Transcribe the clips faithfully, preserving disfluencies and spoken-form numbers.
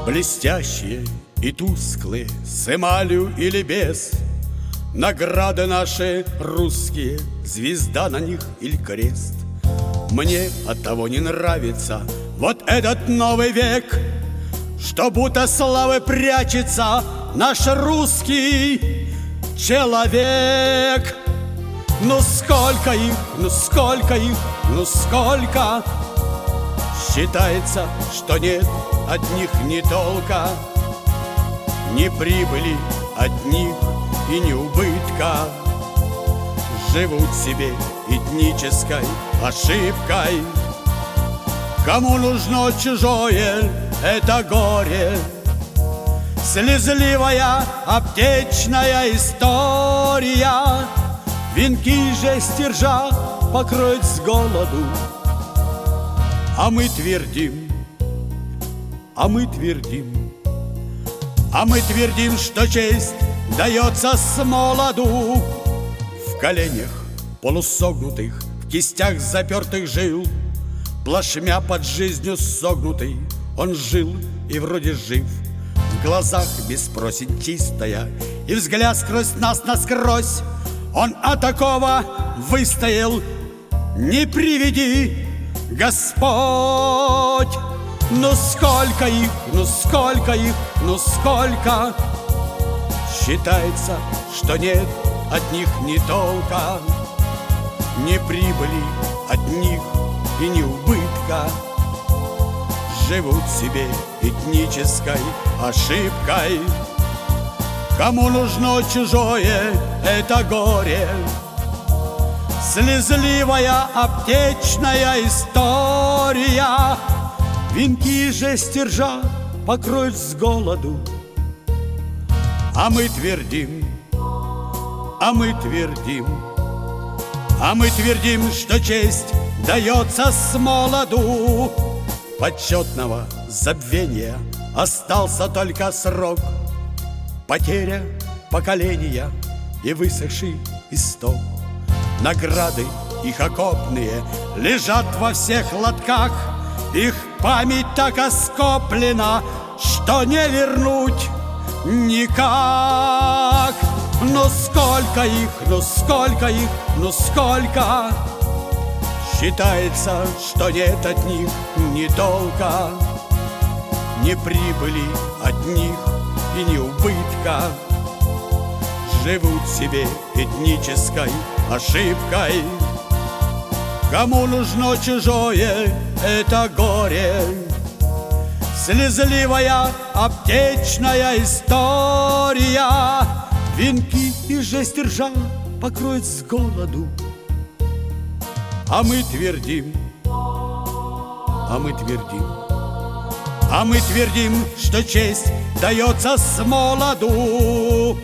Блестящие и тусклые, с эмалью или без, награды наши русские, звезда на них или крест. Мне оттого не нравится вот этот новый век, что будто славы прячется наш русский человек. Ну сколько их, ну сколько их, ну сколько! Считается, что нет от них ни толка, ни прибыли от них и ни убытка. Живут себе этнической ошибкой. Кому нужно чужое это горе? Слезливая аптечная история. Венки же стержа покроют с голоду. А мы твердим, а мы твердим, а мы твердим, что честь дается с молоду. В коленях полусогнутых, в кистях запертых жил, плашмя под жизнью согнутый, он жил и вроде жив. В глазах беспросень чистая, и взгляд сквозь нас насквозь. Он от такого выстоял, не приведи Господь. Ну сколько их, ну сколько их, ну сколько! Считается, что нет от них ни толка, ни прибыли от них и ни убытка. Живут себе этнической ошибкой. Кому нужно чужое это горе? Слезливая аптечная история. Венки же стержа покроют с голоду. А мы твердим, а мы твердим, а мы твердим, что честь дается с молоду. Почетного забвения остался только срок, потеря поколения и высохший исток. Награды их окопные лежат во всех лотках. Их память так оскоплена, что не вернуть никак. Ну сколько их, ну сколько их, ну сколько! Считается, что нет от них ни толка, ни прибыли от них и ни убытка. Живут себе этнической ошибкой. Кому нужно чужое это горе? Слезливая аптечная история. Венки и жесть ржа покроют с голоду. А мы твердим, а мы твердим, а мы твердим, что честь дается с молоду.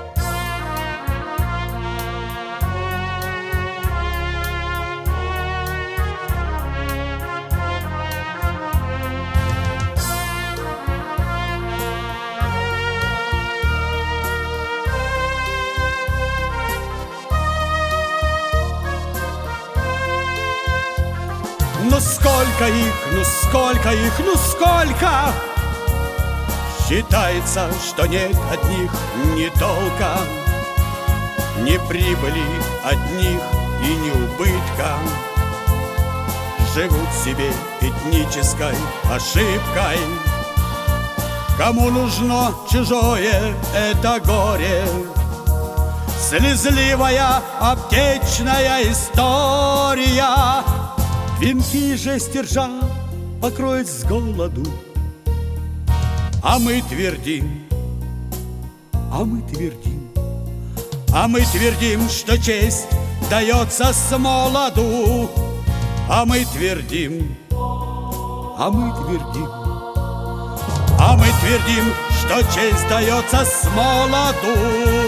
Ну сколько их, ну сколько их, ну сколько! Считается, что нет от них ни толка, ни прибыли от них и ни убытка. Живут себе этнической ошибкой. Кому нужно чужое это горе? Слезливая аптечная история. Венки же стержа покроют с голоду. А мы твердим, а мы твердим, а мы твердим, что честь дается с молоду. А мы твердим, а мы твердим, а мы твердим, что честь дается с молоду.